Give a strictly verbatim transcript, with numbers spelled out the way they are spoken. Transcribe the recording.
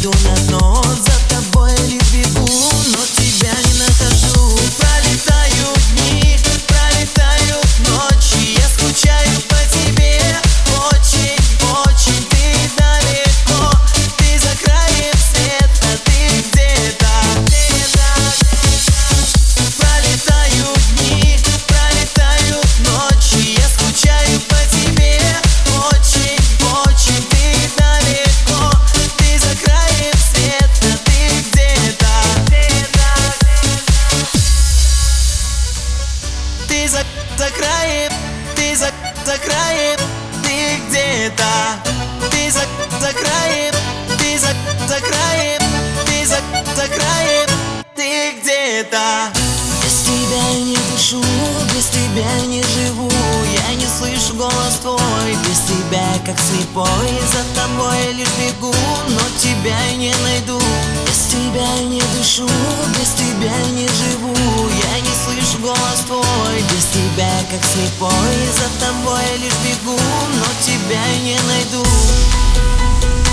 иду на дно, за тобой лишь бегу, но тебя не нахожу. Пролетают дни, пролетают ночи, я скучаю по тебе. Очень, очень ты далеко, ты за краем света, ты где-то, где-то. Пролетают дни, пролетают ночи, я скучаю по тебе. Очень, очень ты далеко, ты за краем света, ты где-то, где-то. Ты за, за краем, ты за, за краем, ты где-то. Ты за, за краем, ты за, за краем, ты за, за краем, ты где-то. Без тебя не дышу, без тебя не живу, я не слышу голос твой. Без тебя как слепой, за тобой лишь бегу, но тебя не найду. Без тебя не дышу, без тебя не живу, я не слышу голос твой. Без тебя как слепой, за тобой лишь бегу, но тебя не найду.